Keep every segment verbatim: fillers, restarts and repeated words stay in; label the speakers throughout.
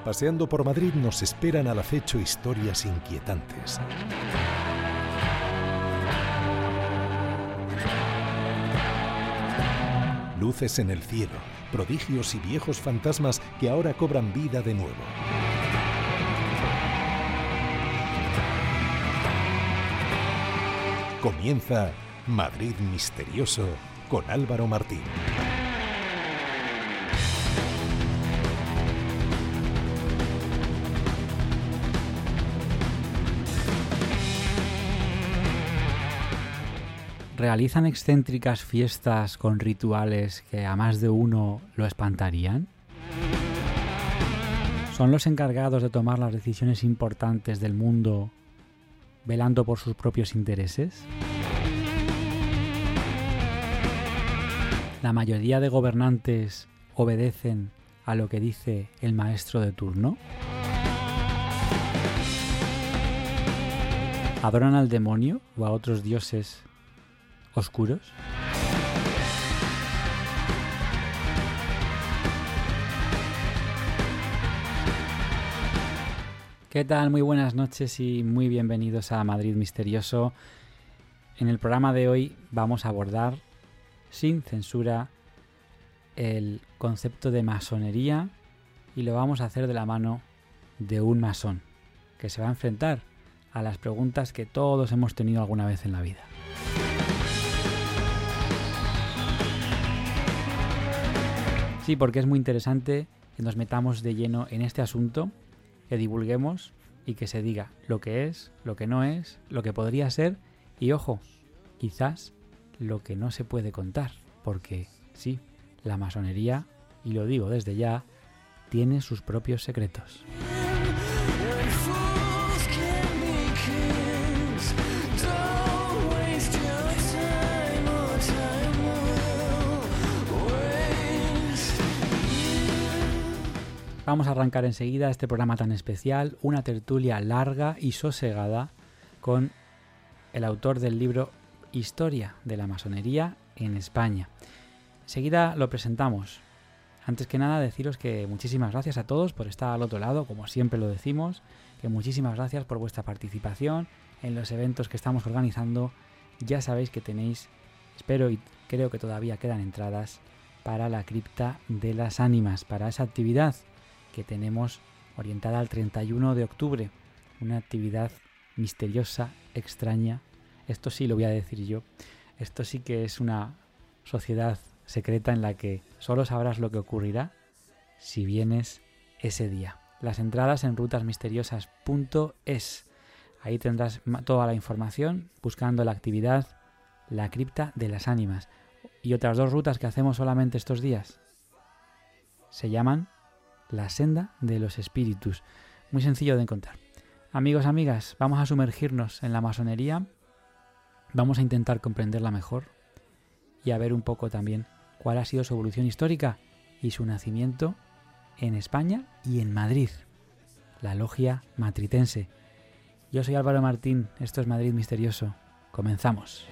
Speaker 1: Paseando por Madrid nos esperan al acecho historias inquietantes. Luces en el cielo, prodigios y viejos fantasmas que ahora cobran vida de nuevo. Comienza Madrid Misterioso con Álvaro Martín.
Speaker 2: ¿Realizan excéntricas fiestas con rituales que a más de uno lo espantarían? ¿Son los encargados de tomar las decisiones importantes del mundo velando por sus propios intereses? ¿La mayoría de gobernantes obedecen a lo que dice el maestro de turno? ¿Adoran al demonio o a otros dioses oscuros? ¿Qué tal? Muy buenas noches y muy bienvenidos a Madrid Misterioso. En el programa de hoy vamos a abordar sin censura el concepto de masonería y lo vamos a hacer de la mano de un masón que se va a enfrentar a las preguntas que todos hemos tenido alguna vez en la vida. Sí, porque es muy interesante que nos metamos de lleno en este asunto, que divulguemos y que se diga lo que es, lo que no es, lo que podría ser y, ojo, quizás lo que no se puede contar, porque sí, la masonería, y lo digo desde ya, tiene sus propios secretos. Vamos a arrancar enseguida este programa tan especial, una tertulia larga y sosegada con el autor del libro Historia de la Masonería en España. Enseguida lo presentamos. Antes que nada deciros que muchísimas gracias a todos por estar al otro lado, como siempre lo decimos, que muchísimas gracias por vuestra participación en los eventos que estamos organizando. Ya sabéis que tenéis, espero y creo que todavía quedan entradas para la Cripta de las Ánimas, para esa actividad que tenemos orientada al treinta y uno de octubre, una actividad misteriosa, extraña. Esto sí lo voy a decir yo, esto sí que es una sociedad secreta en la que solo sabrás lo que ocurrirá si vienes ese día. Las entradas en rutas misteriosas punto es, ahí tendrás toda la información buscando la actividad La Cripta de las Ánimas. Y otras dos rutas que hacemos solamente estos días se llaman La Senda de los Espíritus. Muy sencillo de encontrar. Amigos, amigas, vamos a sumergirnos en la masonería. Vamos a intentar comprenderla mejor y a ver un poco también cuál ha sido su evolución histórica y su nacimiento en España y en Madrid, la logia matritense. Yo soy Álvaro Martín, esto es Madrid Misterioso. Comenzamos.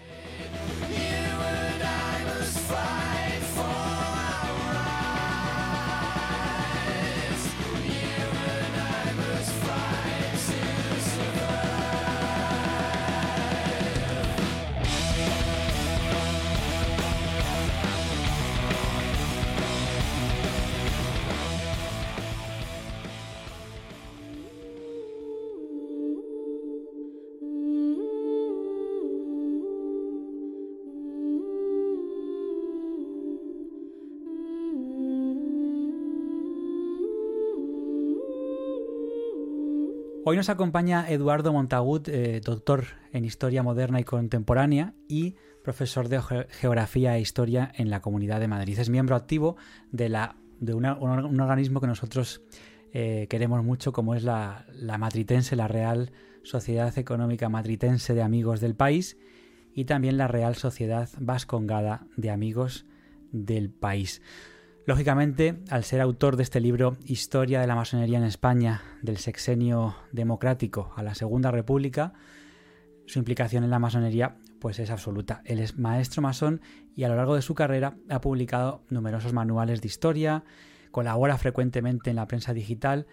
Speaker 2: Hoy nos acompaña Eduardo Montagut, eh, doctor en Historia Moderna y Contemporánea y profesor de Ge- Geografía e Historia en la Comunidad de Madrid. Es miembro activo de, la, de una, un, un organismo que nosotros eh, queremos mucho, como es la, la Matritense, la Real Sociedad Económica Matritense de Amigos del País, y también la Real Sociedad Vascongada de Amigos del País. Lógicamente, al ser autor de este libro Historia de la Masonería en España, del sexenio democrático a la Segunda República, su implicación en la masonería pues es absoluta. Él es maestro masón y a lo largo de su carrera ha publicado numerosos manuales de historia, colabora frecuentemente en la prensa digital,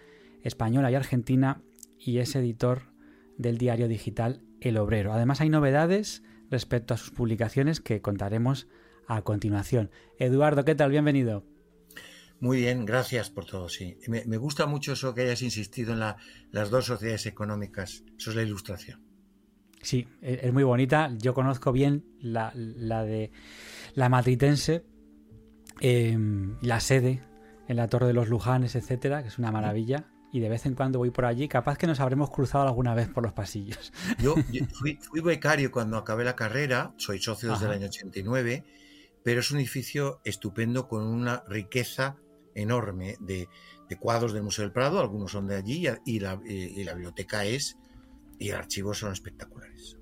Speaker 2: española y argentina, y es editor del diario digital El Obrero. Además hay novedades respecto a sus publicaciones que contaremos a continuación. Eduardo, ¿qué tal? Bienvenido.
Speaker 3: Muy bien, gracias por todo, sí. Me, me gusta mucho eso que hayas insistido en la, las dos sociedades económicas. Eso es la Ilustración.
Speaker 2: Sí, es muy bonita. Yo conozco bien la, la de la matritense, eh, la sede en la Torre de los Lujanes, etcétera, que es una maravilla. Y de vez en cuando voy por allí, capaz que nos habremos cruzado alguna vez por los pasillos.
Speaker 3: Yo, yo fui, fui becario cuando acabé la carrera, soy socio desde Ajá. el año ochenta y nueve, pero es un edificio estupendo con una riqueza enorme de, de cuadros del Museo del Prado, algunos son de allí, y la, y la biblioteca es, y el archivo son espectaculares.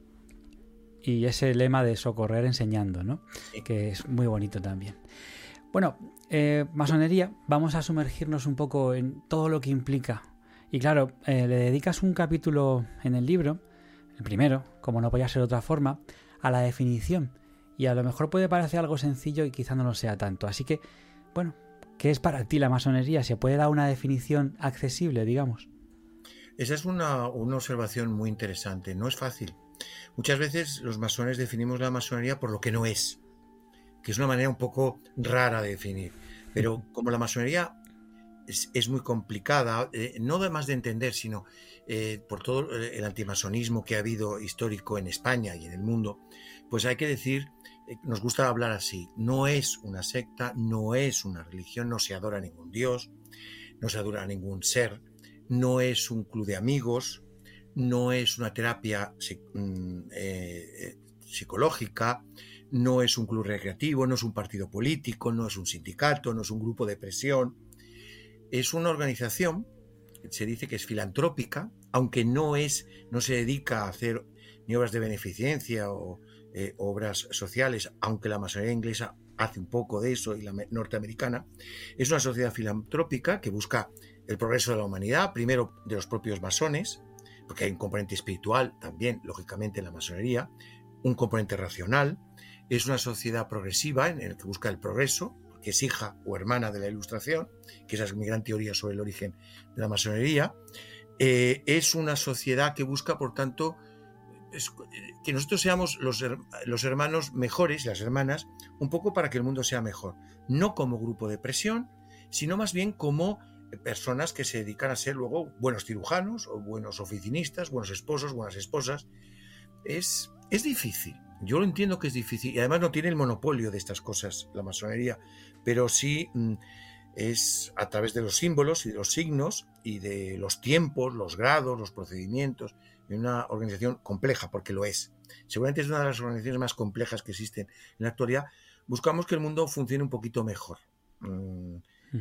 Speaker 2: Y ese lema de socorrer enseñando, ¿no? Sí. Que es muy bonito también. Bueno, eh, masonería, vamos a sumergirnos un poco en todo lo que implica. Y claro, eh, le dedicas un capítulo en el libro, el primero, como no podía ser de otra forma, a la definición. Y a lo mejor puede parecer algo sencillo y quizá no lo sea tanto. Así que, bueno, ¿qué es para ti la masonería? ¿Se puede dar una definición accesible, digamos?
Speaker 3: Esa es una, una observación muy interesante. No es fácil. Muchas veces los masones definimos la masonería por lo que no es, que es una manera un poco rara de definir. Pero como la masonería es, es muy complicada, eh, no además de entender, sino eh, por todo el antimasonismo que ha habido histórico en España y en el mundo, pues hay que decir, eh, nos gusta hablar así, no es una secta, no es una religión, no se adora a ningún dios, no se adora a ningún ser, no es un club de amigos, no es una terapia eh, psicológica, no es un club recreativo, no es un partido político, no es un sindicato, no es un grupo de presión. Es una organización, se dice que es filantrópica, aunque no es, no se dedica a hacer ni obras de beneficencia o eh, obras sociales, aunque la masonería inglesa hace un poco de eso y la norteamericana. Es una sociedad filantrópica que busca el progreso de la humanidad, primero de los propios masones, porque hay un componente espiritual también, lógicamente, en la masonería, un componente racional. Es una sociedad progresiva en la que busca el progreso, que es hija o hermana de la Ilustración, que esa es mi gran teoría sobre el origen de la masonería. Eh, es una sociedad que busca, por tanto, es, que nosotros seamos los, los hermanos mejores, las hermanas, un poco para que el mundo sea mejor. No como grupo de presión, sino más bien como personas que se dedican a ser luego buenos cirujanos, o buenos oficinistas, buenos esposos, buenas esposas. Es, es difícil. Yo lo entiendo que es difícil y además no tiene el monopolio de estas cosas la masonería, pero sí mm, es a través de los símbolos y de los signos y de los tiempos, los grados, los procedimientos, en una organización compleja, porque lo es. Seguramente es una de las organizaciones más complejas que existen en la actualidad. Buscamos que el mundo funcione un poquito mejor mm, uh-huh.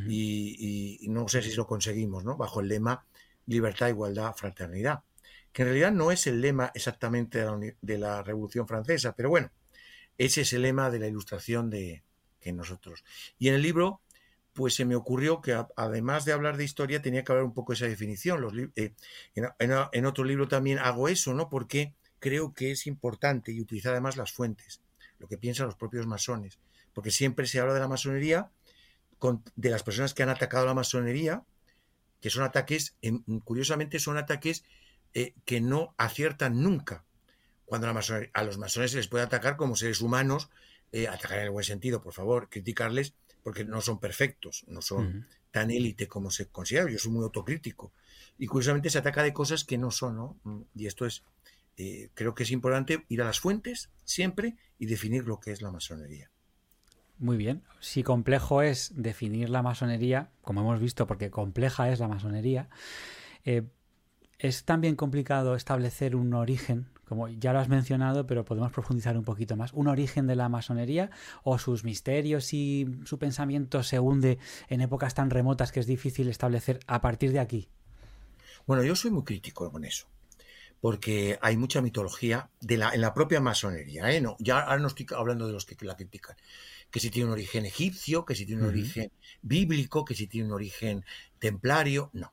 Speaker 3: y, y, y no sé si lo conseguimos, ¿no? Bajo el lema libertad, igualdad, fraternidad, que en realidad no es el lema exactamente de la, de la Revolución Francesa, pero bueno, ese es el lema de la Ilustración de que nosotros. Y en el libro, pues se me ocurrió que a, además de hablar de historia, tenía que hablar un poco de esa definición. Los, eh, en, en, en otro libro también hago eso, ¿no? Porque creo que es importante y utilizar además las fuentes, lo que piensan los propios masones, porque siempre se habla de la masonería, con, de las personas que han atacado la masonería, que son ataques, eh, curiosamente son ataques Eh, que no aciertan nunca. Cuando la masonería, a los masones se les puede atacar como seres humanos, eh, atacar en el buen sentido, por favor, criticarles porque no son perfectos, no son uh-huh. tan élite como se considera. Yo soy muy autocrítico y curiosamente se ataca de cosas que no son, ¿no? Y esto es, eh, creo que es importante ir a las fuentes siempre y definir lo que es la masonería.
Speaker 2: Muy bien. Si complejo es definir la masonería, como hemos visto, porque compleja es la masonería, eh, es también complicado establecer un origen, como ya lo has mencionado, pero podemos profundizar un poquito más. ¿Un origen de la masonería o sus misterios y su pensamiento se hunde en épocas tan remotas que es difícil establecer a partir de aquí?
Speaker 3: Bueno, yo soy muy crítico con eso, porque hay mucha mitología de la, en la propia masonería, ¿eh? No, ya ahora no estoy hablando de los que la critican, que si tiene un origen egipcio, que si tiene un uh-huh. origen bíblico, que si tiene un origen templario, no.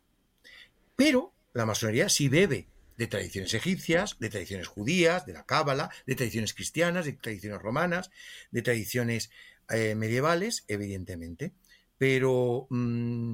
Speaker 3: Pero la masonería sí bebe de tradiciones egipcias, de tradiciones judías, de la cábala, de tradiciones cristianas, de tradiciones romanas, de tradiciones eh, medievales, evidentemente. Pero mmm,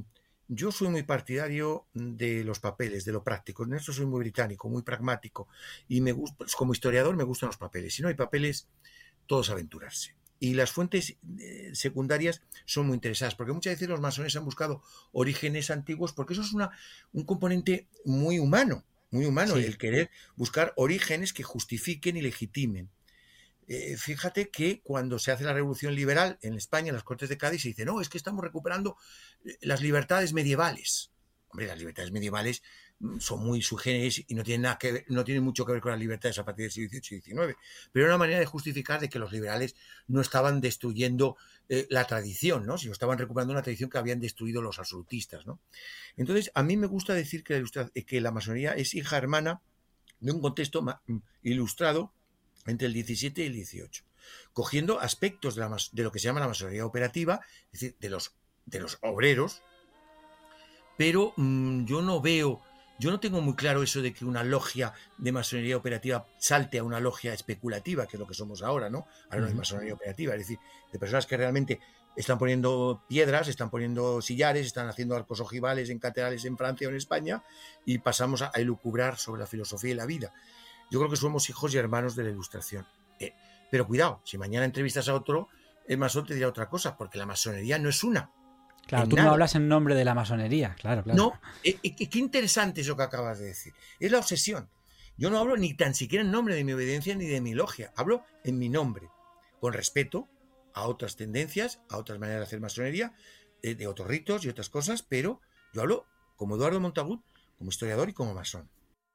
Speaker 3: yo soy muy partidario de los papeles, de lo práctico. En eso soy muy británico, muy pragmático. Y me gusta, pues, como historiador me gustan los papeles. Si no hay papeles, todos aventurarse. Y las fuentes eh, secundarias son muy interesadas, porque muchas veces los masones han buscado orígenes antiguos, porque eso es una, un componente muy humano, muy humano,
Speaker 2: Sí.
Speaker 3: el querer buscar orígenes que justifiquen y legitimen. Eh, fíjate que cuando se hace la revolución liberal en España, en las Cortes de Cádiz, se dice, no, es que estamos recuperando las libertades medievales. Hombre, las libertades medievales son muy sui generis y no tienen, nada que ver, no tienen mucho que ver con las libertades a partir del siglo dieciocho y diecinueve, pero era una manera de justificar de que los liberales no estaban destruyendo eh, la tradición, ¿no? Sino estaban recuperando una tradición que habían destruido los absolutistas, ¿no? Entonces, a mí me gusta decir que la, que la masonería es hija hermana de un contexto ilustrado entre el diecisiete y el dieciocho, cogiendo aspectos de, la, de lo que se llama la masonería operativa, es decir, de los, de los obreros, pero mmm, yo no veo, yo no tengo muy claro eso de que una logia de masonería operativa salte a una logia especulativa, que es lo que somos ahora, ¿no? Ahora no hay masonería operativa, es decir, de personas que realmente están poniendo piedras, están poniendo sillares, están haciendo arcos ojivales en catedrales en Francia o en España, y pasamos a, a elucubrar sobre la filosofía y la vida. Yo creo que somos hijos y hermanos de la Ilustración. Eh, pero cuidado, si mañana entrevistas a otro, el masón te dirá otra cosa, porque la masonería no es una.
Speaker 2: Claro, tú nada. No hablas en nombre de la masonería, claro, claro.
Speaker 3: No, eh, eh, qué interesante eso que acabas de decir. Es la obsesión. Yo no hablo ni tan siquiera en nombre de mi obediencia ni de mi logia. Hablo en mi nombre, con respeto a otras tendencias, a otras maneras de hacer masonería, eh, de otros ritos y otras cosas, pero yo hablo como Eduardo Montagut, como historiador y como masón.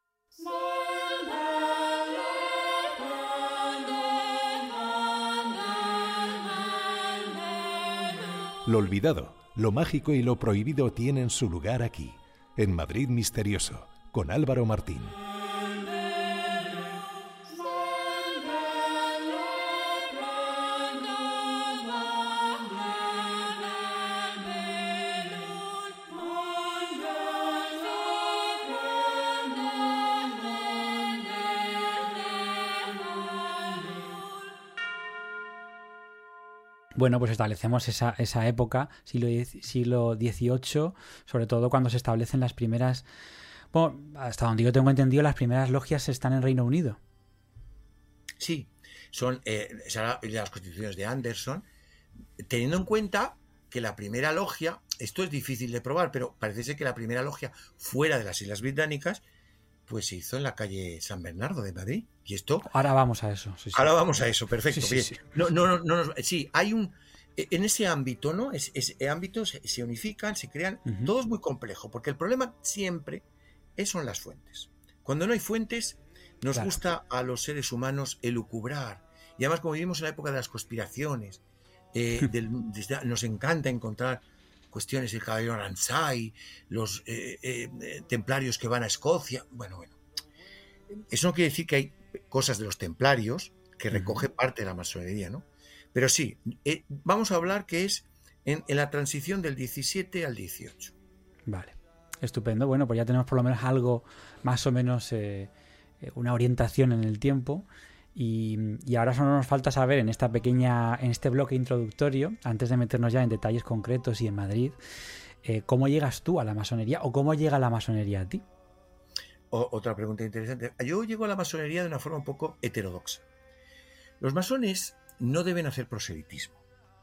Speaker 1: Lo olvidado, lo mágico y lo prohibido tienen su lugar aquí, en Madrid Misterioso, con Álvaro Martín.
Speaker 2: Bueno, pues establecemos esa, esa época, siglo, siglo dieciocho, sobre todo cuando se establecen las primeras... Bueno, hasta donde yo tengo entendido, las primeras logias están en Reino Unido.
Speaker 3: Sí, son eh, las constituciones de Anderson, teniendo en cuenta que la primera logia, esto es difícil de probar, pero parece ser que la primera logia fuera de las Islas Británicas, pues se hizo en la calle San Bernardo de Madrid. Y esto...
Speaker 2: Ahora vamos a eso. Sí, sí.
Speaker 3: Ahora vamos a eso, perfecto.
Speaker 2: Sí, sí,
Speaker 3: bien.
Speaker 2: sí.
Speaker 3: No, no, no, no, no, sí, hay un... En ese ámbito, ¿no? Es, ese ámbito se, se unifican, se crean... Uh-huh. Todo es muy complejo, porque el problema siempre es, son las fuentes. Cuando no hay fuentes, nos claro. gusta a los seres humanos elucubrar. Y además, como vivimos en la época de las conspiraciones, eh, del, desde, nos encanta encontrar cuestiones del caballero Aransay, los eh, eh, templarios que van a Escocia. Bueno, bueno. Eso no quiere decir que hay cosas de los templarios que recoge uh-huh. parte de la masonería, ¿no? Pero sí, eh, vamos a hablar que es en, en la transición del diecisiete al dieciocho.
Speaker 2: Vale, estupendo. Bueno, pues ya tenemos por lo menos algo más o menos, eh, una orientación en el tiempo. Y, y ahora solo nos falta saber en esta pequeña, en este bloque introductorio, antes de meternos ya en detalles concretos y en Madrid, eh, ¿cómo llegas tú a la masonería o cómo llega la masonería a ti?
Speaker 3: O, otra pregunta interesante. Yo llego a la masonería de una forma un poco heterodoxa. Los masones no deben hacer proselitismo.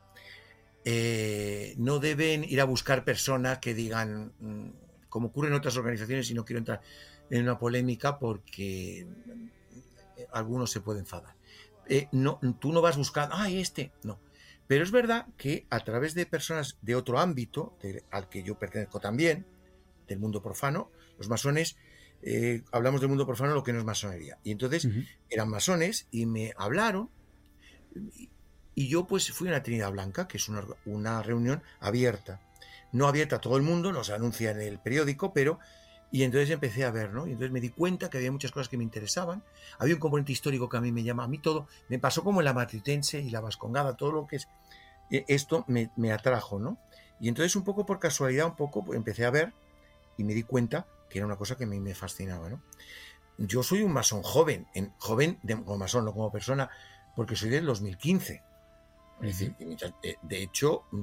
Speaker 3: Eh, no deben ir a buscar personas que digan, como ocurre en otras organizaciones, y no quiero entrar en una polémica porque algunos se pueden enfadar. Eh, no, tú no vas buscando, ¡ay, este! No. Pero es verdad que a través de personas de otro ámbito, de, al que yo pertenezco también, del mundo profano, los masones, eh, hablamos del mundo profano, lo que no es masonería. Y entonces uh-huh. eran masones y me hablaron. Y yo pues fui a una Trinidad Blanca, que es una, una reunión abierta. No abierta a todo el mundo, no se anuncia en el periódico, pero... Y entonces empecé a ver, ¿no? Y entonces me di cuenta que había muchas cosas que me interesaban. Había un componente histórico que a mí me llama, a mí todo... Me pasó como en la matritense y la vascongada, todo lo que es... Esto me, me atrajo, ¿no? Y entonces un poco por casualidad, un poco pues, empecé a ver y me di cuenta que era una cosa que a mí me fascinaba, ¿no? Yo soy un masón joven, en, joven de, como masón, no como persona... porque soy del dos mil quince. Es decir, de hecho,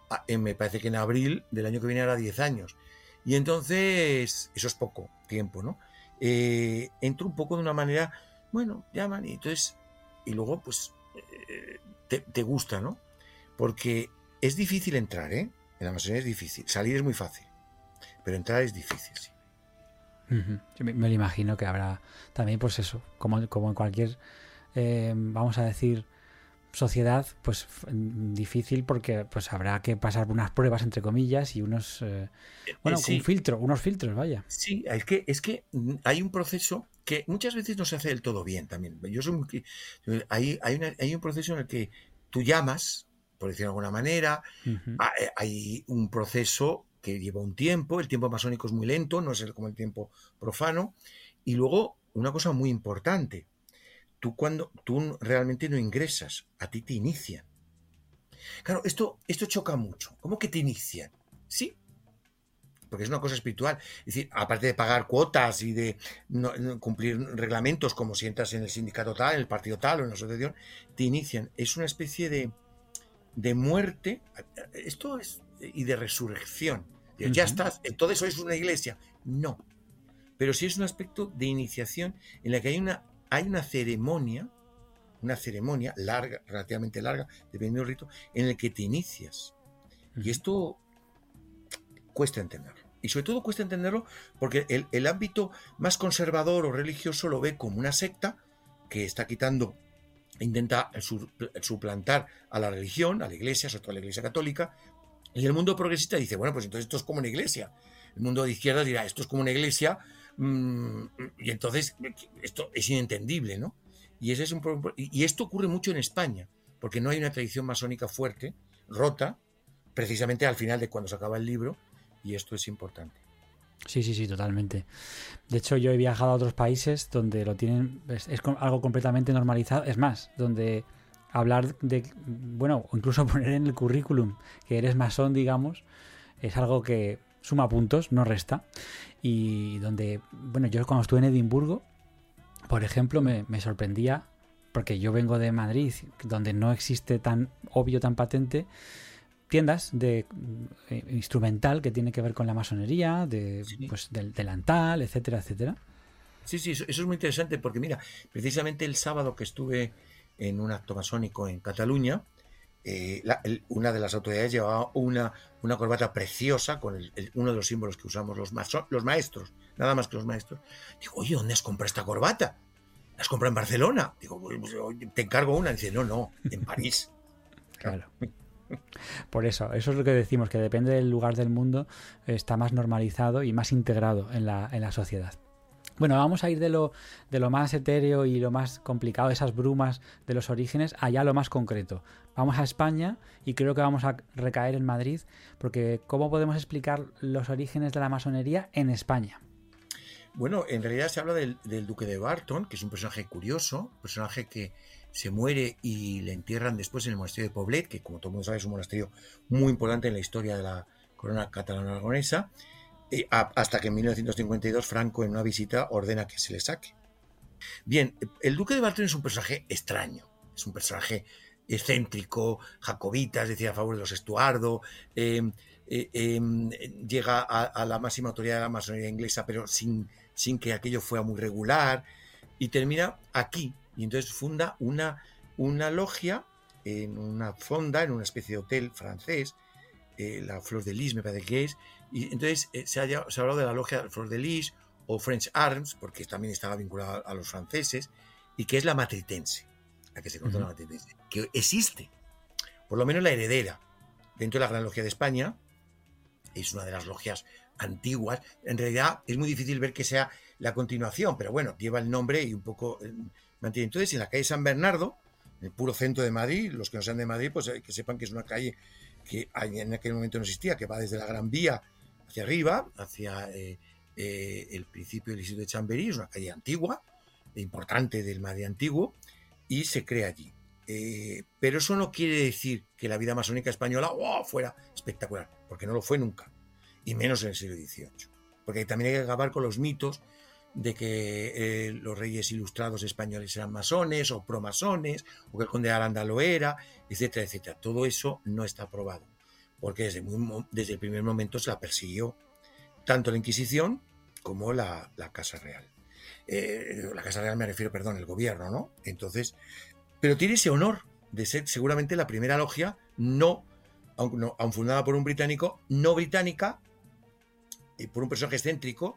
Speaker 3: me parece que en abril del año que viene hará diez años. Y entonces, eso es poco tiempo, ¿no? Eh, entro un poco de una manera, bueno, llaman y entonces, y luego pues eh, te, te gusta, ¿no? Porque es difícil entrar, ¿eh? En la masonería es difícil, salir es muy fácil, pero entrar es difícil, sí.
Speaker 2: Uh-huh. Yo me, me lo imagino que habrá también, pues eso, como, como en cualquier, eh, vamos a decir, sociedad, pues difícil porque pues habrá que pasar unas pruebas entre comillas y unos eh, bueno, sí. un filtro, unos filtros, vaya.
Speaker 3: Sí, es que es que hay un proceso que muchas veces no se hace del todo bien también. Yo soy muy, hay hay, una, hay un proceso en el que tú llamas, por decirlo de alguna manera, uh-huh. hay un proceso que lleva un tiempo, el tiempo masónico es muy lento, no es como el tiempo profano, y luego una cosa muy importante. Tú cuando tú realmente no ingresas, a ti te inician. Claro, esto, esto choca mucho. ¿Cómo que te inician? Sí, porque es una cosa espiritual. Es decir, aparte de pagar cuotas y de no, no, cumplir reglamentos, como si entras en el sindicato tal, en el partido tal o en la asociación, te inician. Es una especie de, de muerte, esto es, y de resurrección. Uh-huh. Ya estás, entonces eso es una iglesia. No, pero sí es un aspecto de iniciación en la que hay una Hay una ceremonia, una ceremonia larga, relativamente larga, dependiendo del rito, en el que te inicias. Uh-huh. Y esto cuesta entenderlo. Y sobre todo cuesta entenderlo porque el, el ámbito más conservador o religioso lo ve como una secta que está quitando, intenta suplantar a la religión, a la iglesia, sobre todo a la iglesia católica. Y el mundo progresista dice, bueno, pues entonces esto es como una iglesia. El mundo de izquierda dirá, esto es como una iglesia. Y entonces esto es inentendible, ¿no? Y, ese es un, y esto ocurre mucho en España, porque no hay una tradición masónica fuerte, rota, precisamente al final de cuando se acaba el libro, y esto es importante.
Speaker 2: Sí, sí, sí, totalmente. De hecho, yo he viajado a otros países donde lo tienen, es, es algo completamente normalizado, es más, donde hablar de, bueno, o incluso poner en el currículum que eres masón, digamos, es algo que suma puntos, no resta. Y donde, bueno, yo cuando estuve en Edimburgo, por ejemplo, me, me sorprendía, porque yo vengo de Madrid, donde no existe tan obvio, tan patente, tiendas de eh, instrumental que tiene que ver con la masonería, de, sí. pues, del delantal, etcétera, etcétera.
Speaker 3: Sí, sí, eso, eso es muy interesante, porque mira, precisamente el sábado que estuve en un acto masónico en Cataluña, Eh, la, el, una de las autoridades llevaba una, una corbata preciosa con el, el, uno de los símbolos que usamos los, maso, los maestros, nada más que los maestros. Digo, oye, ¿dónde has comprado esta corbata? ¿La has comprado en Barcelona? Digo, te encargo una. Dice, no, no, en París.
Speaker 2: Claro. Por eso, eso es lo que decimos, que depende del lugar del mundo, está más normalizado y más integrado en la, en la sociedad. Bueno, vamos a ir de lo, de lo más etéreo y lo más complicado, esas brumas de los orígenes, allá a lo más concreto. Vamos a España y creo que vamos a recaer en Madrid, porque ¿cómo podemos explicar los orígenes de la masonería en España?
Speaker 3: Bueno, en realidad se habla del, del duque de Barton, que es un personaje curioso, un personaje que se muere y le entierran después en el monasterio de Poblet, que como todo el mundo sabe es un monasterio muy importante en la historia de la corona catalano-aragonesa, eh, hasta que en mil novecientos cincuenta y dos Franco en una visita ordena que se le saque. Bien, el duque de Barton es un personaje extraño, es un personaje excéntrico, jacobita, es decir, a favor de los Estuardo, eh, eh, eh, llega a, a la máxima autoridad de la masonería inglesa, pero sin, sin que aquello fuera muy regular, y termina aquí, y entonces funda una, una logia en una fonda, en una especie de hotel francés, eh, la Fleur de Lis me parece que es, y entonces eh, se, ha, se ha hablado de la logia Fleur de Lis o French Arms, porque también estaba vinculada a los franceses, y que es la matritense, la que se conoce uh-huh. la matritense, que existe, por lo menos la heredera, dentro de la Gran Logia de España, es una de las logias antiguas, en realidad es muy difícil ver que sea la continuación, pero bueno, lleva el nombre y un poco eh, mantiene. Entonces, en la calle San Bernardo, en el puro centro de Madrid, los que no sean de Madrid, pues eh, que sepan que es una calle que en aquel momento no existía, que va desde la Gran Vía hacia arriba, hacia eh, eh, el principio del Instituto de Chamberí, es una calle antigua, importante del Madrid antiguo, y se crea allí. Eh, pero eso no quiere decir que la vida masónica española ¡oh!, fuera espectacular, porque no lo fue nunca, y menos en el siglo dieciocho, porque también hay que acabar con los mitos de que eh, los reyes ilustrados españoles eran masones o promasones, o que el conde de Aranda lo era, etcétera, etcétera. Todo eso no está probado. porque desde, muy, desde el primer momento se la persiguió tanto la Inquisición como la, la Casa Real. Eh, la Casa Real me refiero, perdón, el gobierno, ¿no? Entonces, pero tiene ese honor de ser seguramente la primera logia no, aun, no, aun fundada por un británico, no británica, y por un personaje excéntrico,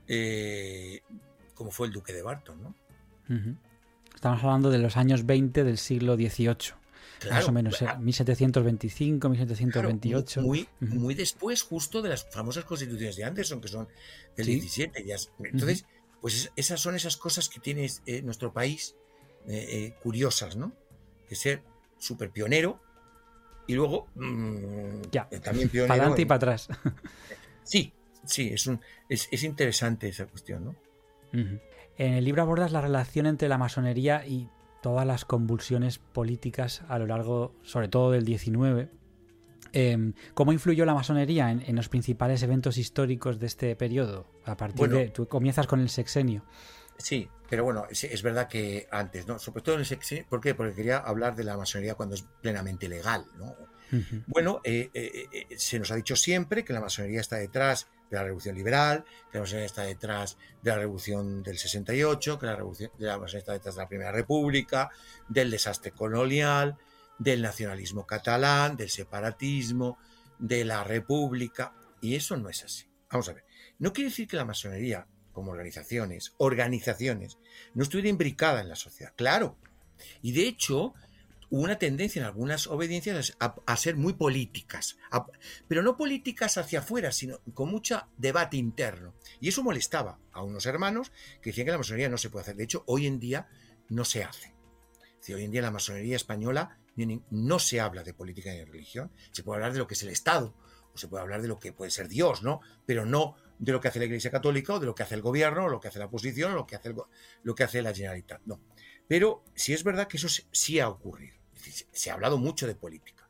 Speaker 3: eh, como fue el Duque de Barton, ¿no?
Speaker 2: Uh-huh. Estamos hablando de los años veinte del siglo dieciocho. Claro, más o menos, eh, mil setecientos veinticinco, mil setecientos veintiocho.
Speaker 3: Claro, muy, uh-huh. muy después, justo de las famosas constituciones de Anderson, que son del ¿Sí? diecisiete. Ya, entonces, uh-huh. pues esas son esas cosas que tiene eh, nuestro país eh, eh, curiosas, ¿no? De ser súper pionero y luego mmm,
Speaker 2: ya.
Speaker 3: eh, también pionero.
Speaker 2: Para adelante y para atrás.
Speaker 3: Sí, sí, es, un, es, es interesante esa cuestión, ¿no?
Speaker 2: Uh-huh. En el libro abordas la relación entre la masonería y todas las convulsiones políticas a lo largo, sobre todo del diecinueve. Eh, ¿Cómo influyó la masonería en, en los principales eventos históricos de este periodo? A partir bueno, de, tú comienzas con el sexenio.
Speaker 3: Sí, pero bueno, es, es verdad que antes, ¿no? Sobre todo en el sexenio. ¿Por qué? Porque quería hablar de la masonería cuando es plenamente legal, ¿no? Uh-huh. Bueno, eh, eh, eh, se nos ha dicho siempre que la masonería está detrás de la Revolución Liberal, que la masonería está detrás de la Revolución del sesenta y ocho, que la, revolución, de la masonería está detrás de la Primera República, del desastre colonial, del nacionalismo catalán, del separatismo, de la República, y eso no es así. Vamos a ver, no quiere decir que la masonería, como organizaciones, organizaciones, no estuviera imbricada en la sociedad, claro, y de hecho hubo una tendencia en algunas obediencias a, a ser muy políticas, a, pero no políticas hacia afuera, sino con mucho debate interno. Y eso molestaba a unos hermanos que decían que la masonería no se puede hacer. De hecho, hoy en día no se hace. Es decir, hoy en día en la masonería española no se habla de política ni de religión. Se puede hablar de lo que es el Estado, o se puede hablar de lo que puede ser Dios, ¿no? Pero no de lo que hace la Iglesia Católica, o de lo que hace el gobierno, o lo que hace la oposición, o lo que hace, el, lo que hace la Generalitat. No. Pero sí es verdad que eso sí ha ocurrido. Es decir, se ha hablado mucho de política.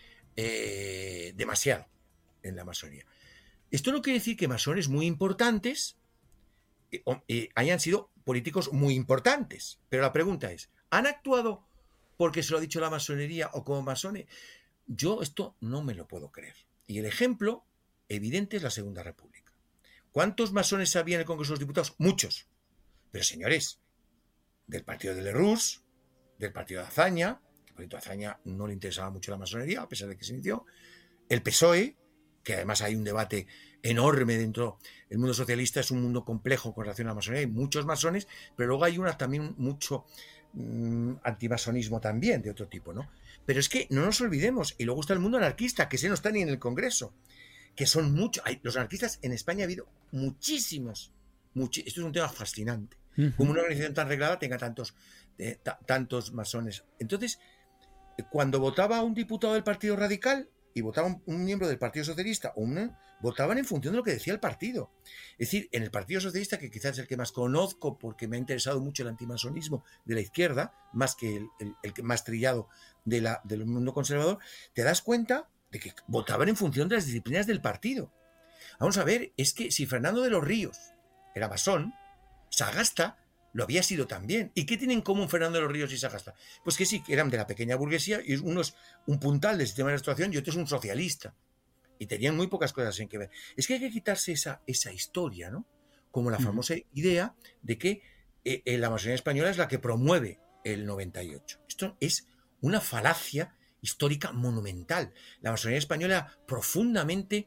Speaker 3: Eh, demasiado en la masonería. Esto no quiere decir que masones muy importantes eh, eh, hayan sido políticos muy importantes. Pero la pregunta es, ¿han actuado porque se lo ha dicho la masonería o como masones? Yo esto no me lo puedo creer. Y el ejemplo evidente es la Segunda República. ¿Cuántos masones había en el Congreso de los Diputados? Muchos. Pero señores, del partido de Lerroux, del partido de Azaña, que por cierto a Azaña no le interesaba mucho la masonería, a pesar de que se inició, el P S O E, que además hay un debate enorme dentro del mundo socialista, es un mundo complejo con relación a la masonería, hay muchos masones, pero luego hay una también mucho mmm, antimasonismo también, de otro tipo, ¿no? Pero es que no nos olvidemos, y luego está el mundo anarquista, que ese no está ni en el Congreso, que son muchos, hay, los anarquistas en España ha habido muchísimos, muchi- esto es un tema fascinante, uh-huh. Como una organización tan reglada tenga tantos, eh, t- tantos masones. Entonces, cuando votaba un diputado del Partido Radical y votaba un, un miembro del Partido Socialista, una, votaban en función de lo que decía el partido. Es decir, en el Partido Socialista, que quizás es el que más conozco porque me ha interesado mucho el antimasonismo de la izquierda, más que el, el, el que más trillado de la, del mundo conservador, te das cuenta de que votaban en función de las disciplinas del partido. Vamos a ver, es que si Fernando de los Ríos era masón, Sagasta lo había sido también. ¿Y qué tienen en común Fernando de los Ríos y Sagasta? Pues que sí, que eran de la pequeña burguesía y uno es un puntal del sistema de restauración y otro es un socialista. Y tenían muy pocas cosas en que ver. Es que hay que quitarse esa, esa historia, ¿no? Como la famosa uh-huh. idea de que eh, la masonería española es la que promueve el noventa y ocho. Esto es una falacia histórica monumental. La masonería española profundamente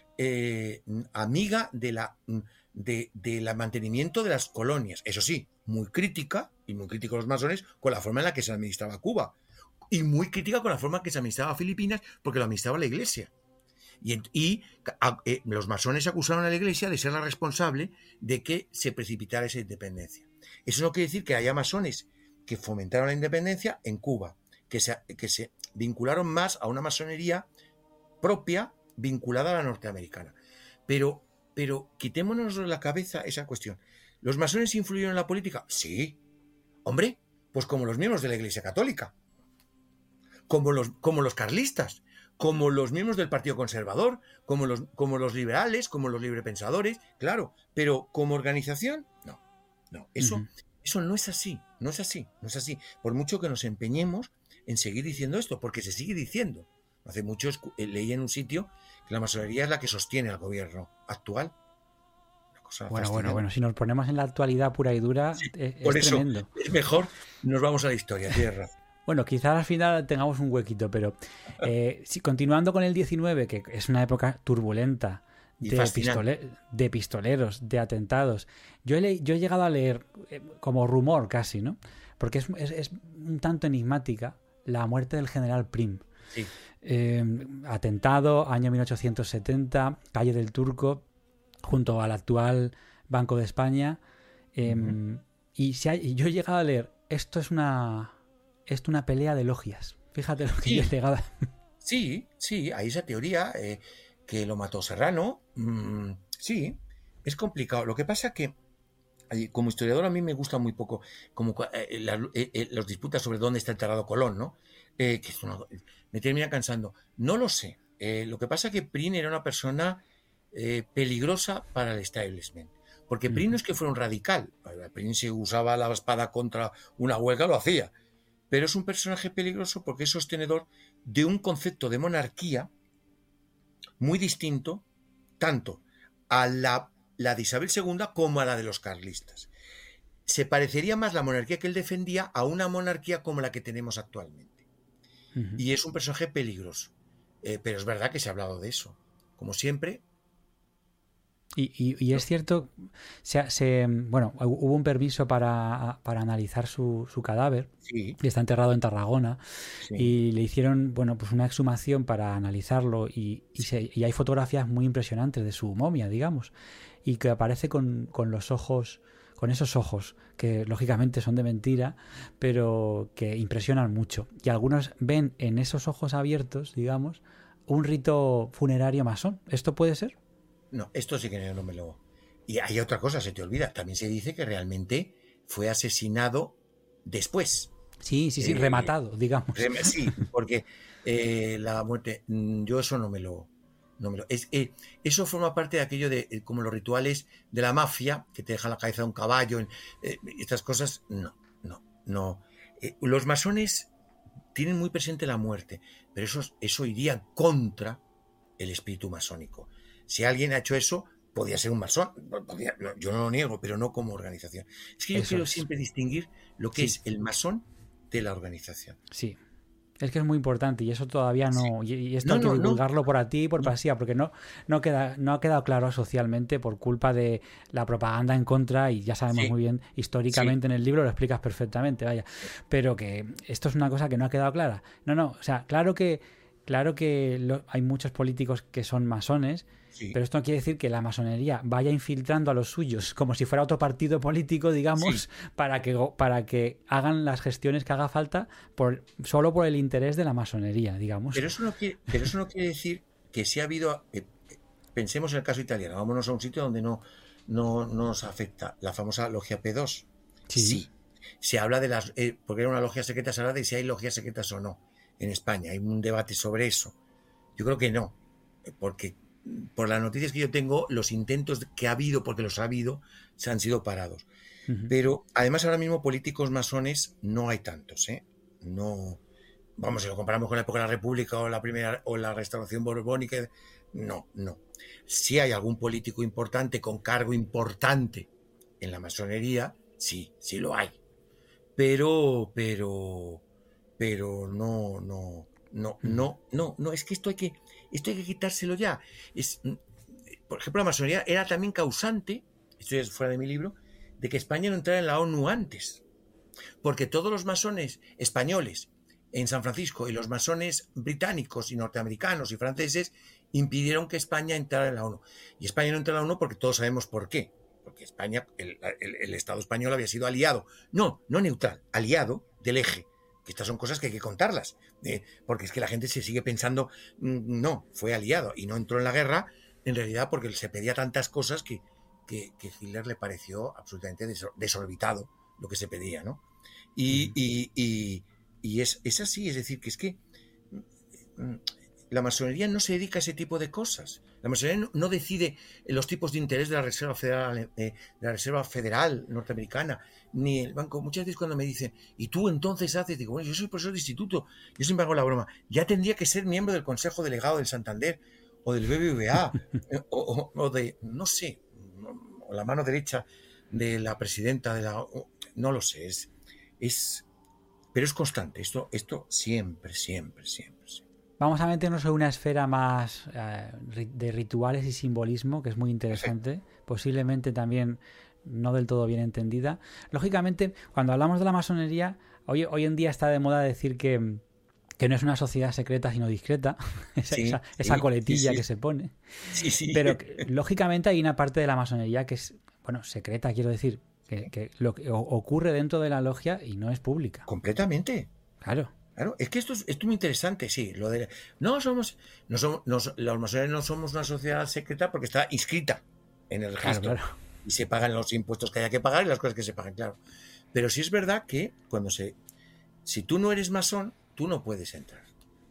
Speaker 3: eh, amiga de la... De, de la mantenimiento de las colonias, eso sí, muy crítica, y muy críticos los masones, con la forma en la que se administraba Cuba, y muy crítica con la forma en que se administraba Filipinas, porque lo administraba la Iglesia. Y, y a, eh, los masones acusaron a la Iglesia de ser la responsable de que se precipitara esa independencia. Eso no quiere decir que haya masones que fomentaron la independencia en Cuba, que se, que se vincularon más a una masonería propia vinculada a la norteamericana. Pero Pero quitémonos de la cabeza esa cuestión. ¿Los masones influyeron en la política? Sí. Hombre, pues como los miembros de la Iglesia Católica, como los, como los carlistas, como los miembros del Partido Conservador, como los, como los liberales, como los librepensadores, claro. Pero como organización, no. No, eso, uh-huh. eso no es así, no es así, no es así. Por mucho que nos empeñemos en seguir diciendo esto, porque se sigue diciendo. Hace mucho eh, leí en un sitio que la masonería es la que sostiene al gobierno actual. Una cosa
Speaker 2: bueno,
Speaker 3: fascinante.
Speaker 2: bueno, bueno, si nos ponemos en la actualidad pura y dura,
Speaker 3: Sí,
Speaker 2: es,
Speaker 3: por
Speaker 2: es
Speaker 3: eso
Speaker 2: tremendo.
Speaker 3: es mejor nos vamos a la historia, tierra.
Speaker 2: Bueno, quizás al final tengamos un huequito, pero eh, si, continuando con el diecinueve, que es una época turbulenta, de, pistole, de pistoleros, de atentados, yo he, le, yo he llegado a leer eh, como rumor casi, ¿no? Porque es, es, es un tanto enigmática la muerte del general Prim.
Speaker 3: Sí.
Speaker 2: Eh, atentado, año mil ochocientos setenta, calle del Turco, junto al actual Banco de España. Eh, uh-huh. Y si hay, yo he llegado a leer, esto es una... es una pelea de logias. Fíjate lo que
Speaker 3: sí.
Speaker 2: yo he llegado.
Speaker 3: Sí, sí, hay esa teoría eh, que lo mató Serrano. Mm, sí, es complicado. Lo que pasa que, como historiador, a mí me gusta muy poco como eh, la, eh, eh, las disputas sobre dónde está enterrado Colón, ¿no? Eh, que es una, me termina cansando. No lo sé. Eh, lo que pasa es que Prim era una persona eh, peligrosa para el establishment. Porque Prim no es que fuera un radical. Prim, si usaba la espada contra una huelga, lo hacía. Pero es un personaje peligroso porque es sostenedor de un concepto de monarquía muy distinto tanto a la, la de Isabel segunda como a la de los carlistas. Se parecería más la monarquía que él defendía a una monarquía como la que tenemos actualmente. Uh-huh. Y es un personaje peligroso. Eh, pero es verdad que se ha hablado de eso. Como siempre...
Speaker 2: Y, y, y es cierto, se, se, bueno, hubo un permiso para, para analizar su, su cadáver,
Speaker 3: sí.
Speaker 2: y está enterrado en Tarragona,
Speaker 3: sí.
Speaker 2: y le hicieron, bueno, pues una exhumación para analizarlo, y, y, se, y hay fotografías muy impresionantes de su momia, digamos, y que aparece con, con los ojos, con esos ojos, que lógicamente son de mentira, pero que impresionan mucho. Y algunos ven en esos ojos abiertos, digamos, un rito funerario masón. ¿Esto puede ser?
Speaker 3: No, esto sí que no me lo... Y hay otra cosa, se te olvida. También se dice que realmente fue asesinado después.
Speaker 2: Sí, sí, sí, eh, rematado, digamos.
Speaker 3: Rem sí, porque eh, la muerte... Yo eso no me lo... No me lo es, eh, eso forma parte de aquello de eh, como los rituales de la mafia, que te dejan la cabeza de un caballo, en, eh, estas cosas. No, no, no. Eh, los masones tienen muy presente la muerte, pero eso, eso iría contra el espíritu masónico. Si alguien ha hecho eso, podía ser un masón. Podía, no, yo no lo niego, pero no como organización. Es que yo eso quiero es. siempre distinguir lo que sí. es el masón de la organización.
Speaker 2: Sí. Es que es muy importante y eso todavía no... Sí. Y esto
Speaker 3: no,
Speaker 2: hay que
Speaker 3: no,
Speaker 2: divulgarlo
Speaker 3: no.
Speaker 2: por a ti y por no. pasía, porque no, no, queda, no ha quedado claro socialmente por culpa de la propaganda en contra, y ya sabemos sí. muy bien, históricamente sí. en el libro lo explicas perfectamente, vaya. Pero que esto es una cosa que no ha quedado clara. No, no, o sea, claro que, claro que lo, hay muchos políticos que son masones, sí. pero esto no quiere decir que la masonería vaya infiltrando a los suyos como si fuera otro partido político, digamos, sí. para, que, para que hagan las gestiones que haga falta por, solo por el interés de la masonería, digamos.
Speaker 3: Pero eso no quiere, pero eso no quiere decir que si ha habido... Eh, pensemos en el caso italiano, vámonos a un sitio donde no, no, no nos afecta. La famosa logia P dos. Sí. sí. Se habla de las... Eh, porque era una logia secreta, se habla de si hay logias secretas o no en España. Hay un debate sobre eso. Yo creo que no, porque... por las noticias que yo tengo, los intentos que ha habido, porque los ha habido, se han sido parados. Uh-huh. Pero además ahora mismo políticos masones no hay tantos, ¿eh? No, vamos, si lo comparamos con la época de la República o la primera o la Restauración Borbónica, no, no. Si hay algún político importante con cargo importante en la masonería, sí, sí lo hay. Pero, pero, pero no, no, no, no, no, no, es que esto hay que Esto hay que quitárselo ya. Es, por ejemplo, la masonería era también causante, esto es fuera de mi libro, de que España no entrara en la ONU antes. Porque todos los masones españoles en San Francisco y los masones británicos y norteamericanos y franceses impidieron que España entrara en la ONU. Y España no entró en la ONU porque todos sabemos por qué. Porque España, el, el, el Estado español había sido aliado. No, no neutral, aliado del eje. Que estas son cosas que hay que contarlas, eh, porque es que la gente se sigue pensando, no, fue aliado y no entró en la guerra, en realidad porque se pedía tantas cosas que, que, que Hitler le pareció absolutamente desorbitado lo que se pedía, ¿no? Y, mm. y, y, y es, es así, es decir, que es que la masonería no se dedica a ese tipo de cosas. La masonería no, no decide los tipos de interés de la Reserva Federal, eh, de la Reserva Federal norteamericana, ni el banco. Muchas veces cuando me dicen, ¿y tú entonces haces? Digo, bueno, yo soy profesor de instituto, yo siempre hago la broma. Ya tendría que ser miembro del Consejo Delegado del Santander, o del B B V A, o, o, o de, no sé, o la mano derecha de la presidenta de la... No lo sé, es... es pero es constante, esto, esto siempre, siempre, siempre, siempre.
Speaker 2: Vamos a meternos en una esfera más eh, de rituales y simbolismo, que es muy interesante, Perfecto. Posiblemente también no del todo bien entendida. Lógicamente, cuando hablamos de la masonería, hoy, hoy en día está de moda decir que, que no es una sociedad secreta, sino discreta, esa, sí, esa, sí, esa coletilla sí, sí. que se pone.
Speaker 3: Sí, sí.
Speaker 2: Pero que, lógicamente hay una parte de la masonería que es, bueno, secreta, quiero decir, que, que lo que ocurre dentro de la logia y no es pública.
Speaker 3: Completamente.
Speaker 2: Claro.
Speaker 3: Claro, es que esto es, esto es muy interesante, sí. Lo de no somos, no somos, no, los masones no somos una sociedad secreta porque está inscrita en el registro
Speaker 2: claro, claro.
Speaker 3: y se pagan los impuestos que haya que pagar y las cosas que se pagan, claro. Pero sí es verdad que cuando se, si tú no eres masón, tú no puedes entrar.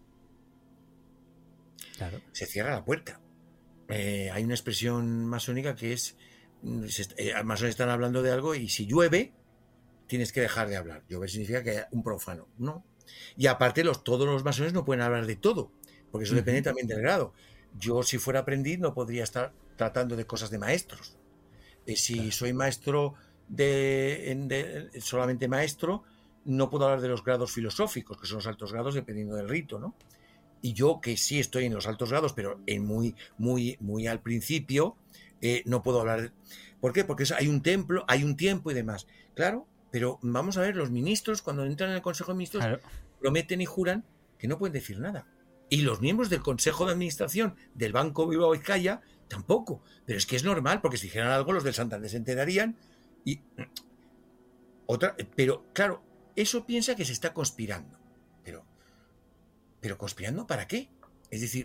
Speaker 2: Claro.
Speaker 3: Se cierra la puerta. Eh, hay una expresión masónica que es, se, eh, masones están hablando de algo y si llueve tienes que dejar de hablar. Llover significa que hay un profano, no. Y aparte los, todos los masones no pueden hablar de todo, porque eso uh-huh. depende también del grado. Yo si fuera aprendiz no podría estar tratando de cosas de maestros. Eh, si claro. soy maestro de, de solamente maestro, no puedo hablar de los grados filosóficos, que son los altos grados dependiendo del rito, ¿no? Y yo que sí estoy en los altos grados, pero en muy, muy, muy al principio, eh, no puedo hablar. De... ¿Por qué? Porque hay un templo, hay un tiempo y demás. Claro. Pero vamos a ver, los ministros, cuando entran en el Consejo de Ministros, claro. prometen y juran que no pueden decir nada. Y los miembros del Consejo de Administración del Banco Bilbao Vizcaya tampoco. Pero es que es normal, porque si dijeran algo, los del Santander se enterarían. Y otra, pero claro, eso piensa que se está conspirando. Pero, pero ¿conspirando para qué? Es decir,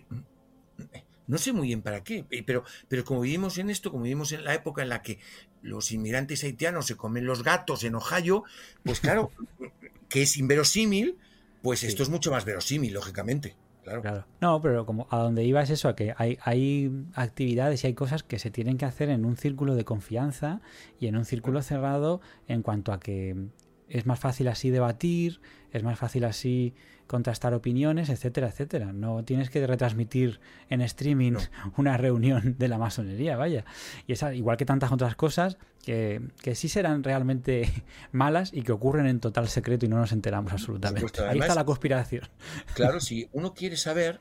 Speaker 3: no sé muy bien para qué, pero, pero como vivimos en esto, como vivimos en la época en la que los inmigrantes haitianos se comen los gatos en Ohio, pues claro, que es inverosímil, pues sí. esto es mucho más verosímil, lógicamente. Claro.
Speaker 2: claro. No, pero como a donde iba es eso, a que hay, hay actividades y hay cosas que se tienen que hacer en un círculo de confianza y en un círculo cerrado en cuanto a que es más fácil así debatir, es más fácil así contrastar opiniones, etcétera, etcétera. No tienes que retransmitir en streaming no. una reunión de la masonería, vaya. Y es igual que tantas otras cosas que, que sí serán realmente malas y que ocurren en total secreto y no nos enteramos absolutamente. Supuesto, además, ahí está la conspiración.
Speaker 3: Claro, si uno quiere saber,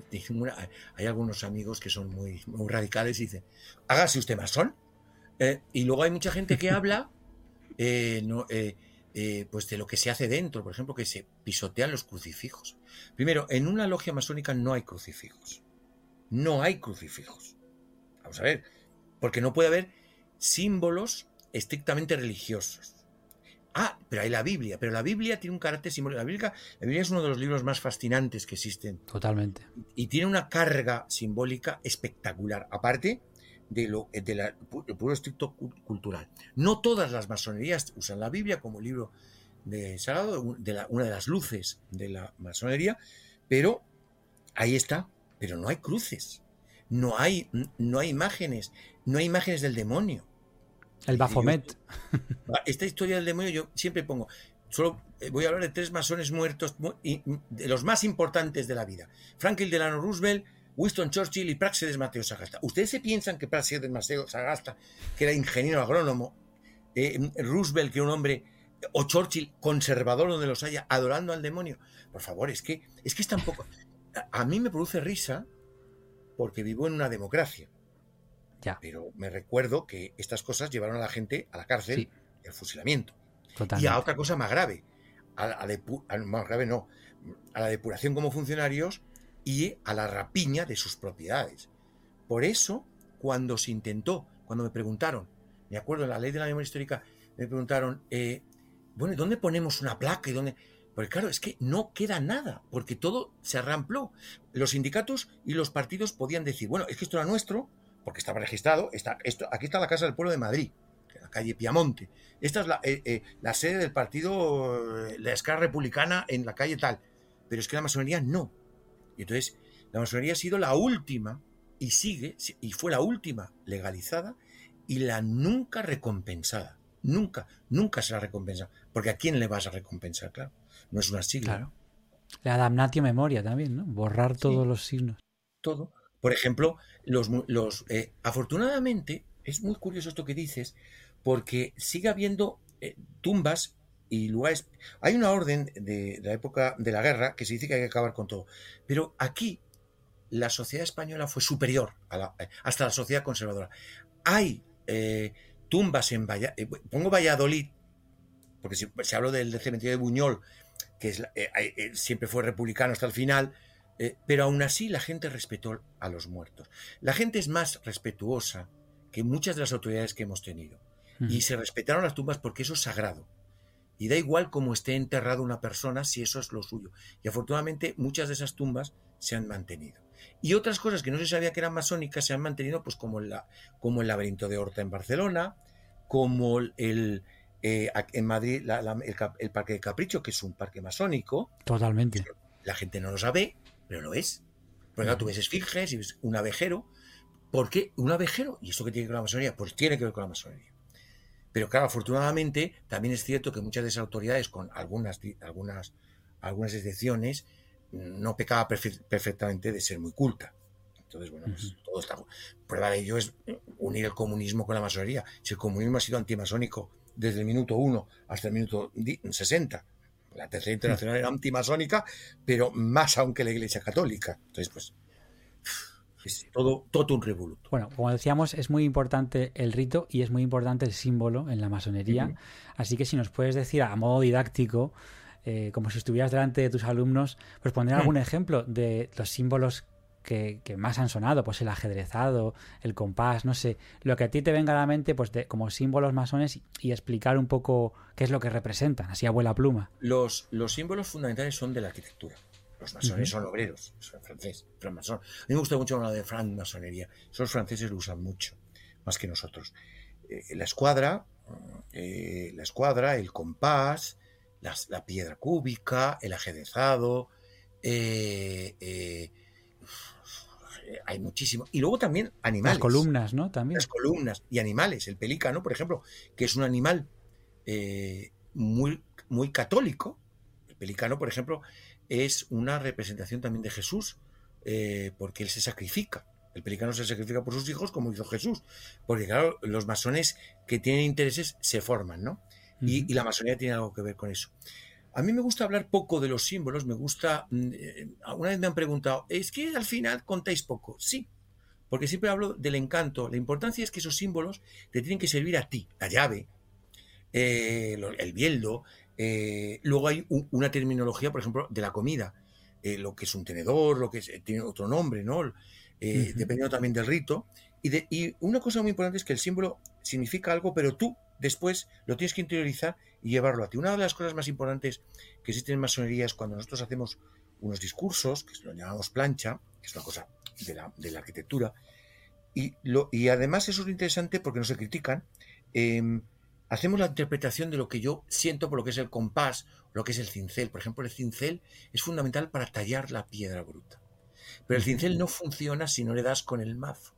Speaker 3: hay algunos amigos que son muy, muy radicales y dicen, hágase usted masón. Eh, y luego hay mucha gente que habla eh, no, eh, Eh, pues de lo que se hace dentro, por ejemplo, que se pisotean los crucifijos. Primero, en una logia masónica no hay crucifijos. No hay crucifijos. Vamos a ver, porque no puede haber símbolos estrictamente religiosos. Ah, pero hay la Biblia, pero la Biblia tiene un carácter simbólico. La Biblia, la Biblia es uno de los libros más fascinantes que existen.
Speaker 2: Totalmente.
Speaker 3: Y tiene una carga simbólica espectacular, aparte de lo de la, el puro estricto cultural. No todas las masonerías usan la Biblia como libro de sagrado, de la, una de las luces de la masonería, pero ahí está, pero no hay cruces, no hay, no hay imágenes, no hay imágenes del demonio.
Speaker 2: El Baphomet.
Speaker 3: Yo, esta historia del demonio yo siempre pongo, solo voy a hablar de tres masones muertos, de los más importantes de la vida. Franklin Delano Roosevelt, Winston Churchill y Práxedes Mateo Sagasta. ¿Ustedes se piensan que Práxedes Mateo Sagasta, que era ingeniero agrónomo, eh, Roosevelt, que era un hombre, o Churchill, conservador donde los haya, adorando al demonio? Por favor, es que es que es tan poco. A, a mí me produce risa porque vivo en una democracia.
Speaker 2: Ya.
Speaker 3: Pero me recuerdo que estas cosas llevaron a la gente a la cárcel sí. y al fusilamiento.
Speaker 2: Totalmente.
Speaker 3: Y a otra cosa más grave, a, a, depu- a más grave no, a la depuración como funcionarios y a la rapiña de sus propiedades. Por eso, cuando se intentó, cuando me preguntaron, me acuerdo en la ley de la memoria histórica, me preguntaron, eh, bueno, ¿dónde ponemos una placa? ¿Y dónde? Porque claro, es que no queda nada, porque todo se arrampló. Los sindicatos y los partidos podían decir, bueno, es que esto era nuestro, porque estaba registrado, está, esto, aquí está la Casa del Pueblo de Madrid, en la calle Piamonte. Esta es la, eh, eh, la sede del partido, eh, la Esquerra Republicana en la calle tal. Pero es que la masonería no. Y entonces, La masonería ha sido la última, y sigue, y fue la última legalizada, y la nunca recompensada. Nunca, nunca se la recompensa. Porque ¿a quién le vas a recompensar? Claro, no es una sigla.
Speaker 2: Claro. La damnatio memoria también, ¿no? Borrar todos sí, los signos.
Speaker 3: Todo. Por ejemplo, los, los eh, afortunadamente, es muy curioso esto que dices, porque sigue habiendo eh, tumbas y lugares. Hay una orden de, de la época de la guerra que se dice que hay que acabar con todo. Pero aquí la sociedad española fue superior a la, hasta la sociedad conservadora. Hay eh, tumbas en Valladolid, eh, pongo Valladolid, porque si, si hablo del, del cementerio de Buñol, que es, eh, eh, siempre fue republicano hasta el final, eh, pero aún así la gente respetó a los muertos. La gente es más respetuosa que muchas de las autoridades que hemos tenido. Uh-huh. Y se respetaron las tumbas porque eso es sagrado. Y da igual cómo esté enterrada una persona si eso es lo suyo. Y afortunadamente muchas de esas tumbas se han mantenido. Y otras cosas que no se sabía que eran masónicas se han mantenido, pues como, la, como el laberinto de Horta en Barcelona, como el... Eh, en Madrid la, la, el, el Parque de Capricho, que es un parque masónico.
Speaker 2: Totalmente.
Speaker 3: La gente no lo sabe, pero lo es. Porque claro, tú ves esfinges y ves un abejero. ¿Por qué un abejero? ¿Y esto qué tiene que ver con la masonería? Pues tiene que ver con la masonería. Pero claro, afortunadamente también es cierto que muchas de esas autoridades, con algunas, algunas, algunas excepciones, no pecaba perfe- perfectamente de ser muy culta. Entonces, bueno, pues uh-huh. todo está... Prueba de ello es unir el comunismo con la masonería. Si el comunismo ha sido antimasónico desde el minuto uno hasta el minuto sesenta. La Tercera Internacional era antimasónica, pero más aún que la Iglesia Católica. Entonces, pues, es todo, todo un revoluto.
Speaker 2: Bueno, como decíamos, es muy importante el rito y es muy importante el símbolo en la masonería. Uh-huh. Así que si nos puedes decir a modo didáctico, eh, como si estuvieras delante de tus alumnos, pues poner uh-huh. algún ejemplo de los símbolos Que, que más han sonado, pues el ajedrezado, el compás, no sé, lo que a ti te venga a la mente, pues de, como símbolos masones y, y explicar un poco qué es lo que representan, así a vuela pluma.
Speaker 3: Los, los símbolos fundamentales son de la arquitectura. Los masones uh-huh. son obreros, son francés, francmasón. A mí me gusta mucho hablar de francmasonería. Los franceses lo usan mucho, más que nosotros. Eh, la escuadra, eh, la escuadra, el compás, las, la piedra cúbica, el ajedrezado, eh, eh, hay muchísimo. Y luego también animales.
Speaker 2: Las columnas, ¿no? También.
Speaker 3: Las columnas y animales. El pelícano, por ejemplo, que es un animal eh, muy, muy católico. El pelícano, por ejemplo, es una representación también de Jesús, eh, porque él se sacrifica. El pelícano se sacrifica por sus hijos como hizo Jesús. Porque, claro, los masones que tienen intereses se forman, ¿no? Uh-huh. Y, y la masonía tiene algo que ver con eso. A mí me gusta hablar poco de los símbolos, me gusta... Eh, alguna vez me han preguntado, ¿es que al final contáis poco? Sí, porque siempre hablo del encanto. La importancia es que esos símbolos te tienen que servir a ti, la llave, eh, el bieldo. Eh, luego hay un, una terminología, por ejemplo, de la comida, eh, lo que es un tenedor, lo que es, tiene otro nombre, ¿no? Eh, uh-huh. Dependiendo también del rito. Y, de, y una cosa muy importante es que el símbolo significa algo, pero tú después lo tienes que interiorizar y llevarlo a ti. Una de las cosas más importantes que existen en masonería es cuando nosotros hacemos unos discursos, que lo llamamos plancha, que es una cosa de la, de la arquitectura, y, lo, y además eso es interesante porque no se critican. Eh, hacemos la interpretación de lo que yo siento por lo que es el compás, lo que es el cincel. Por ejemplo, el cincel es fundamental para tallar la piedra bruta. Pero el cincel no funciona si no le das con el mazo.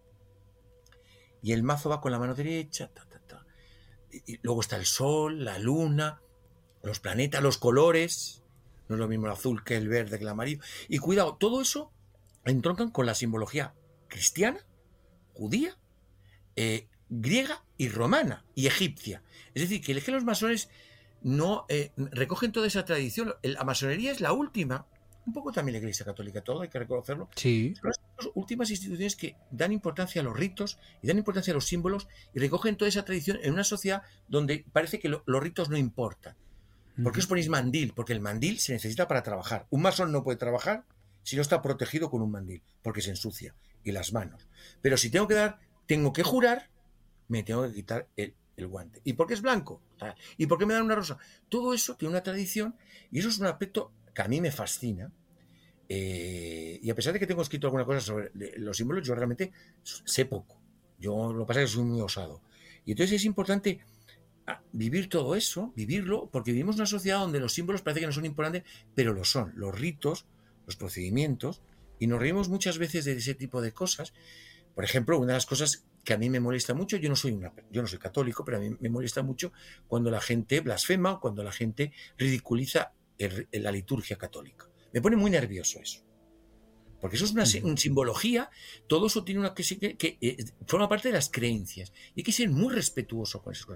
Speaker 3: Y el mazo va con la mano derecha, ta, ta, ta. Y luego está el sol, la luna, los planetas, los colores. No es lo mismo el azul que el verde que el amarillo. Y cuidado, todo eso entroncan con la simbología cristiana, judía, eh, griega y romana y egipcia. Es decir, que, que los masones no eh, recogen toda esa tradición. La masonería es la última, un poco también la Iglesia Católica, todo hay que reconocerlo.
Speaker 2: Sí.
Speaker 3: Son las últimas instituciones que dan importancia a los ritos y dan importancia a los símbolos y recogen toda esa tradición en una sociedad donde parece que lo, los ritos no importan. ¿Por qué os ponéis mandil? Porque el mandil se necesita para trabajar. Un masón no puede trabajar si no está protegido con un mandil, porque se ensucia, y las manos. Pero si tengo que dar, tengo que jurar, me tengo que quitar el, el guante. ¿Y por qué es blanco? ¿Y por qué me dan una rosa? Todo eso tiene una tradición y eso es un aspecto que a mí me fascina. Eh, y a pesar de que tengo escrito alguna cosa sobre los símbolos, yo realmente sé poco. Yo lo que pasa es que soy muy osado. Y entonces es importante vivir todo eso, vivirlo, porque vivimos en una sociedad donde los símbolos parece que no son importantes, pero lo son. Los ritos, los procedimientos Y nos reímos muchas veces de ese tipo de cosas. Por ejemplo, una de las cosas que a mí me molesta mucho, yo no soy una, yo no soy católico, pero a mí me molesta mucho cuando la gente blasfema, cuando la gente ridiculiza el, la liturgia católica. Me pone muy nervioso eso. Porque eso es una, una simbología, todo eso tiene una que, que, que eh, forma parte de las creencias. Y hay que ser muy respetuoso con eso.